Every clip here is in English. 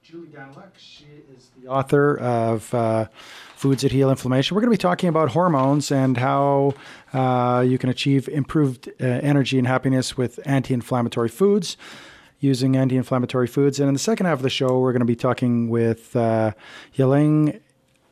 Julie Daniluk. She is the author of Foods That Heal Inflammation. We're going to be talking about hormones and how you can achieve improved energy and happiness with anti-inflammatory foods, using anti-inflammatory foods. And in the second half of the show, we're going to be talking with Yeleng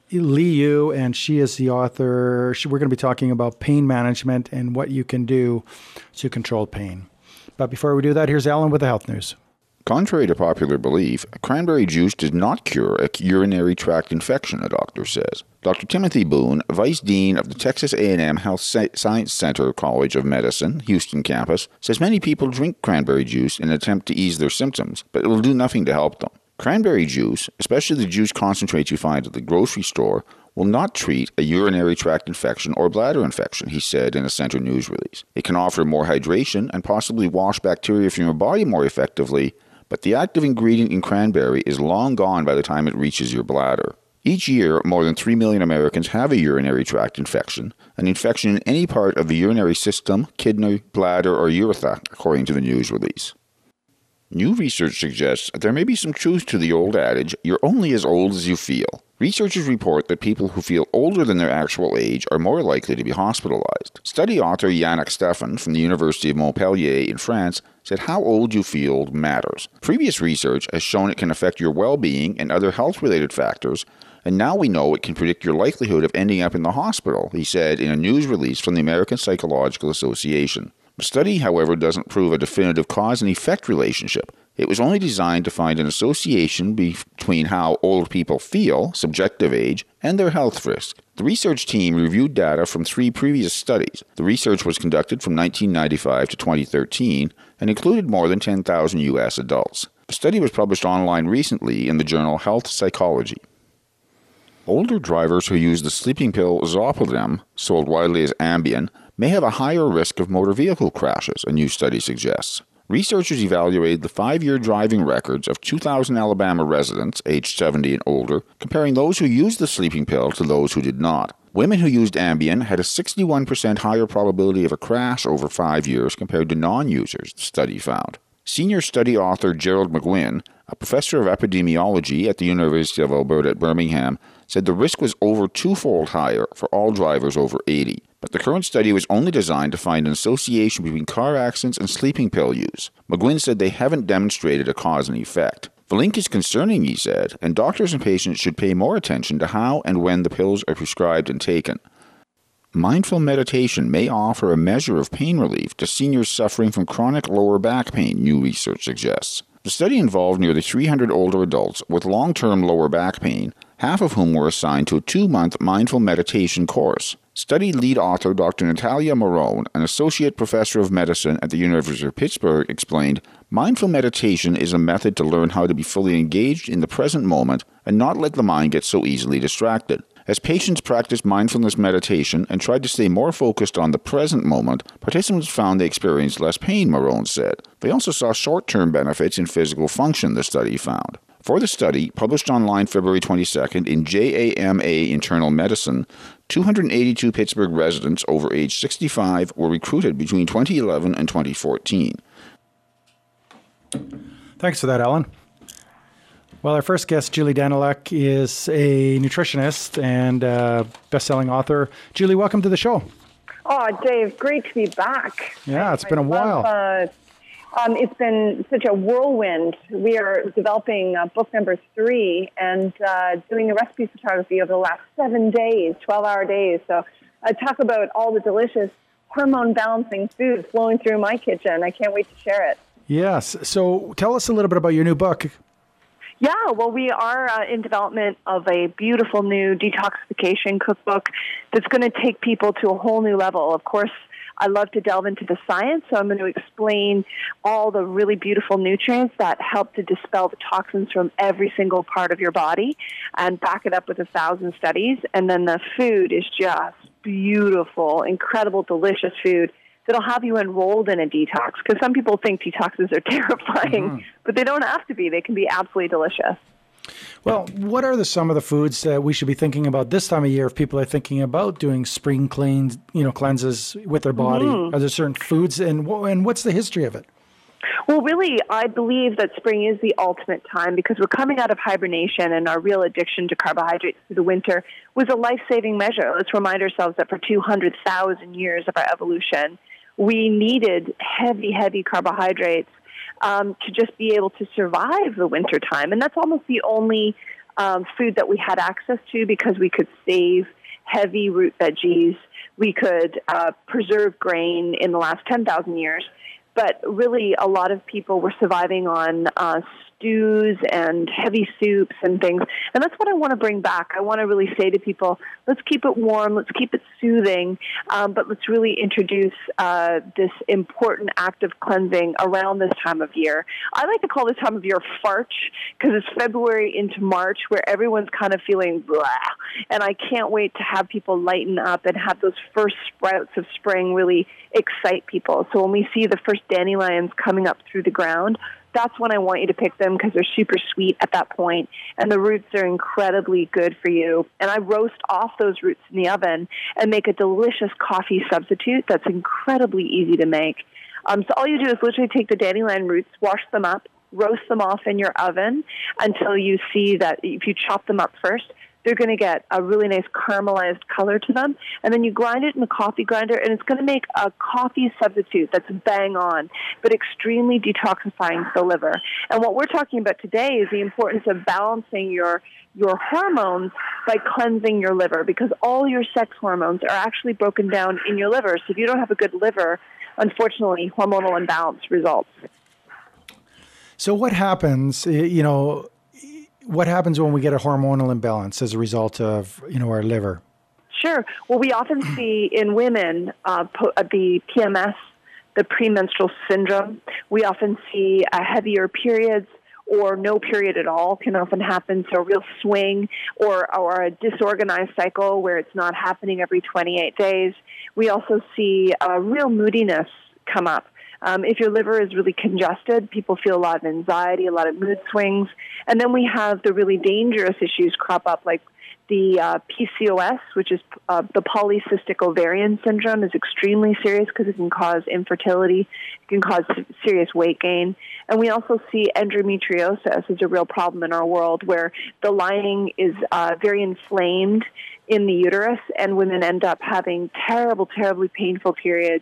Liu, and she is the author. We're going to be talking about pain management and what you can do to control pain. But before we do that, here's Alan with the health news. Contrary to popular belief, cranberry juice does not cure a urinary tract infection, a doctor says. Dr. Timothy Boone, Vice Dean of the Texas A&M Health Science Center College of Medicine, Houston campus, says many people drink cranberry juice in an attempt to ease their symptoms, but it will do nothing to help them. Cranberry juice, especially the juice concentrates you find at the grocery store, will not treat a urinary tract infection or bladder infection, he said in a center news release. It can offer more hydration and possibly wash bacteria from your body more effectively, but the active ingredient in cranberry is long gone by the time it reaches your bladder. Each year, more than 3 million Americans have a urinary tract infection, an infection in any part of the urinary system, kidney, bladder, or urethra, according to the news release. New research suggests that there may be some truth to the old adage, you're only as old as you feel. Researchers report that people who feel older than their actual age are more likely to be hospitalized. Study author Yannick Stephan from the University of Montpellier in France said how old you feel matters. Previous research has shown it can affect your well-being and other health-related factors, and now we know it can predict your likelihood of ending up in the hospital, he said in a news release from the American Psychological Association. The study, however, doesn't prove a definitive cause and effect relationship. It was only designed to find an association between how old people feel, subjective age, and their health risk. The research team reviewed data from 3 previous studies. The research was conducted from 1995 to 2013 and included more than 10,000 U.S. adults. The study was published online recently in the journal Health Psychology. Older drivers who use the sleeping pill Zolpidem, sold widely as Ambien, may have a higher risk of motor vehicle crashes, a new study suggests. Researchers evaluated the 5-year driving records of 2,000 Alabama residents aged 70 and older, comparing those who used the sleeping pill to those who did not. Women who used Ambien had a 61% higher probability of a crash over 5 years compared to non-users, the study found. Senior study author Gerald McGuinn, a professor of epidemiology at the University of Alberta at Birmingham, said the risk was over 2-fold higher for all drivers over 80. But the current study was only designed to find an association between car accidents and sleeping pill use. McGuinn said they haven't demonstrated a cause and effect. The link is concerning, he said, and doctors and patients should pay more attention to how and when the pills are prescribed and taken. Mindful meditation may offer a measure of pain relief to seniors suffering from chronic lower back pain, new research suggests. The study involved nearly 300 older adults with long-term lower back pain, half of whom were assigned to a 2-month mindful meditation course. Study lead author Dr. Natalia Marone, an associate professor of medicine at the University of Pittsburgh, explained, mindful meditation is a method to learn how to be fully engaged in the present moment and not let the mind get so easily distracted. As patients practiced mindfulness meditation and tried to stay more focused on the present moment, participants found they experienced less pain, Marone said. They also saw short-term benefits in physical function, the study found. For the study, published online February 22nd in JAMA Internal Medicine, 282 Pittsburgh residents over age 65 were recruited between 2011 and 2014. Thanks for that, Alan. Well, our first guest, Julie Daniluk, is a nutritionist and best-selling author. Julie, welcome to the show. Oh, Dave, great to be back. Yeah, it's been a while. It's been such a whirlwind. We are developing book number 3 and doing the recipe photography over the last 7 days, 12-hour days. So I talk about all the delicious hormone-balancing food flowing through my kitchen. I can't wait to share it. Yes. So tell us a little bit about your new book. Yeah, well, we are in development of a beautiful new detoxification cookbook that's going to take people to a whole new level. Of course, I love to delve into the science, so I'm going to explain all the really beautiful nutrients that help to dispel the toxins from every single part of your body and back it up with 1,000 studies. And then the food is just beautiful, incredible, delicious food that'll have you enrolled in a detox, because some people think detoxes are terrifying, but they don't have to be. They can be absolutely delicious. Well, what are some of the foods that we should be thinking about this time of year if people are thinking about doing spring cleanses with their body? Are there certain foods, and what's the history of it? Well, really, I believe that spring is the ultimate time because we're coming out of hibernation, and our real addiction to carbohydrates through the winter was a life-saving measure. Let's remind ourselves that for 200,000 years of our evolution, we needed heavy, heavy carbohydrates to just be able to survive the winter time. And that's almost the only food that we had access to because we could save heavy root veggies. We could preserve grain in the last 10,000 years. But really, a lot of people were surviving on stews and heavy soups and things. And that's what I want to bring back. I want to really say to people, let's keep it warm, let's keep it soothing, but let's really introduce this important act of cleansing around this time of year. I like to call this time of year Farch because it's February into March where everyone's kind of feeling blah. And I can't wait to have people lighten up and have those first sprouts of spring really excite people. So when we see the first dandelions coming up through the ground, that's when I want you to pick them because they're super sweet at that point, and the roots are incredibly good for you. And I roast off those roots in the oven and make a delicious coffee substitute that's incredibly easy to make. So all you do is literally take the dandelion roots, wash them up, roast them off in your oven until you see that if you chop them up first, they're going to get a really nice caramelized color to them. And then you grind it in a coffee grinder, and it's going to make a coffee substitute that's bang on, but extremely detoxifying for the liver. And what we're talking about today is the importance of balancing your hormones by cleansing your liver, because all your sex hormones are actually broken down in your liver. So if you don't have a good liver, unfortunately, hormonal imbalance results. So what happens, what happens when we get a hormonal imbalance as a result of, our liver? Sure. Well, we often see in women the PMS, the premenstrual syndrome. We often see heavier periods or no period at all can often happen, so a real swing or a disorganized cycle where it's not happening every 28 days. We also see real moodiness come up. If your liver is really congested, people feel a lot of anxiety, a lot of mood swings. And then we have the really dangerous issues crop up, like the PCOS, which is the polycystic ovarian syndrome, is extremely serious because it can cause infertility. It can cause serious weight gain. And we also see endometriosis as a real problem in our world where the lining is very inflamed in the uterus, and women end up having terribly painful periods.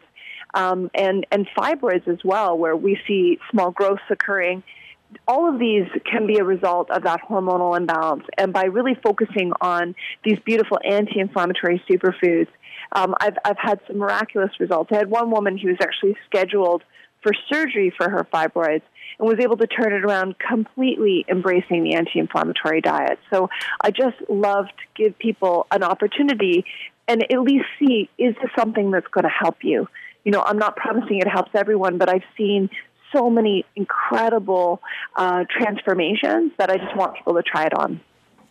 And fibroids as well, where we see small growths occurring. All of these can be a result of that hormonal imbalance. And by really focusing on these beautiful anti-inflammatory superfoods, I've had some miraculous results. I had one woman who was actually scheduled for surgery for her fibroids and was able to turn it around, completely embracing the anti-inflammatory diet. So I just love to give people an opportunity and at least see, is this something that's going to help you? I'm not promising it helps everyone, but I've seen so many incredible transformations that I just want people to try it on.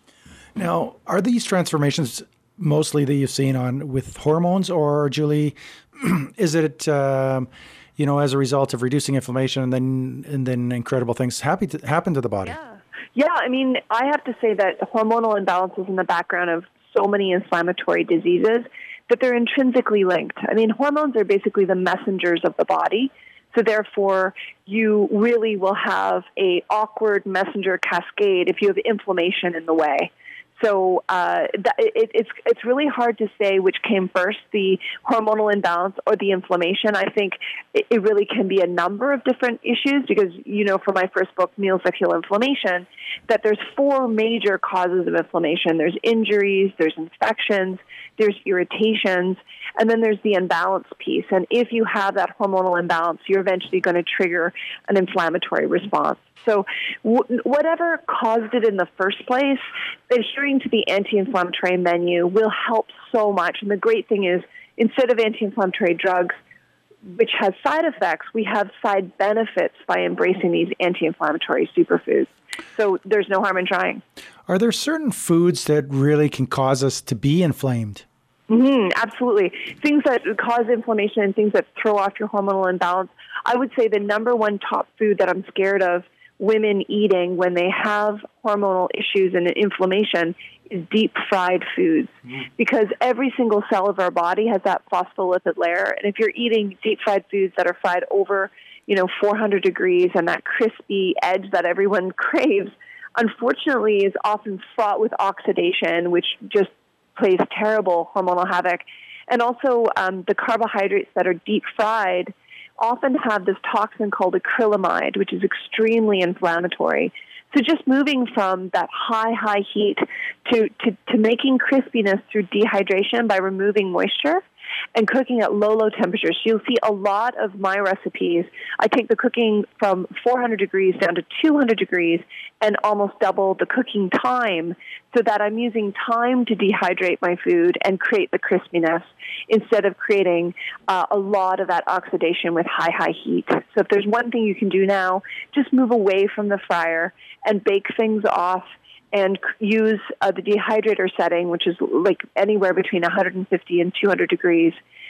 Now, are these transformations mostly that you've seen with hormones, or Julie, is it as a result of reducing inflammation and then incredible things happen to the body? Yeah. I mean, I have to say that hormonal imbalances in the background of so many inflammatory diseases, that they're intrinsically linked. I mean, hormones are basically the messengers of the body. So therefore, you really will have a awkward messenger cascade if you have inflammation in the way. So it's really hard to say which came first, the hormonal imbalance or the inflammation. I think it really can be a number of different issues because, for my first book, Meals That Heal Inflammation, that there's 4 major causes of inflammation. There's injuries, there's infections, there's irritations, and then there's the imbalance piece. And if you have that hormonal imbalance, you're eventually going to trigger an inflammatory response. So whatever caused it in the first place, adhering to the anti-inflammatory menu will help so much. And the great thing is, instead of anti-inflammatory drugs, which has side effects, we have side benefits by embracing these anti-inflammatory superfoods. So there's no harm in trying. Are there certain foods that really can cause us to be inflamed? Absolutely. Things that cause inflammation and things that throw off your hormonal imbalance. I would say the number one top food that I'm scared of women eating when they have hormonal issues and inflammation is deep-fried foods, because every single cell of our body has that phospholipid layer, and if you're eating deep-fried foods that are fried over, 400 degrees and that crispy edge that everyone craves, unfortunately, is often fraught with oxidation, which just plays terrible hormonal havoc. And also, the carbohydrates that are deep fried often have this toxin called acrylamide, which is extremely inflammatory. So just moving from that high heat to making crispiness through dehydration by removing moisture and cooking at low temperatures. You'll see a lot of my recipes. I take the cooking from 400 degrees down to 200 degrees and almost double the cooking time so that I'm using time to dehydrate my food and create the crispiness instead of creating a lot of that oxidation with high heat. So if there's one thing you can do now, just move away from the fryer and bake things off and use the dehydrator setting, which is like anywhere between 150 and 200 degrees,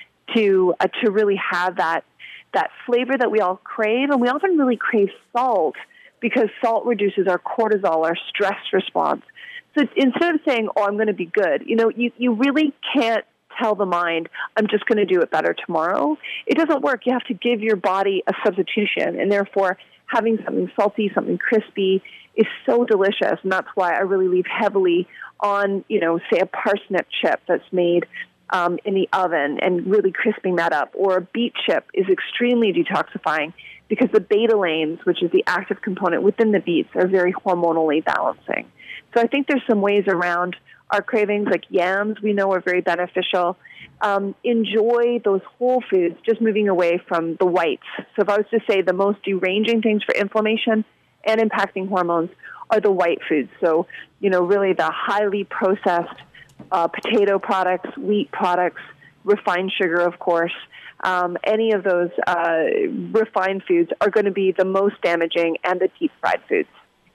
to really have that flavor that we all crave. And we often really crave salt because salt reduces our cortisol, our stress response. So instead of saying, "Oh, I'm going to be good," you really can't tell the mind, "I'm just going to do it better tomorrow." It doesn't work. You have to give your body a substitution, and therefore having something salty, something crispy is so delicious, and that's why I really leave heavily on, say a parsnip chip that's made in the oven and really crisping that up, or a beet chip is extremely detoxifying because the betalains, which is the active component within the beets, are very hormonally balancing. So I think there's some ways around our cravings, like yams we know are very beneficial. Enjoy those whole foods, just moving away from the whites. So if I was to say the most deranging things for inflammation and impacting hormones are the white foods. So, really the highly processed potato products, wheat products, refined sugar, of course. Any of those refined foods are going to be the most damaging, and the deep fried foods.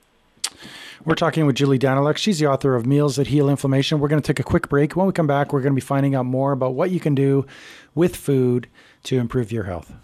We're talking with Julie Daniluk. She's the author of Meals That Heal Inflammation. We're going to take a quick break. When we come back, we're going to be finding out more about what you can do with food to improve your health.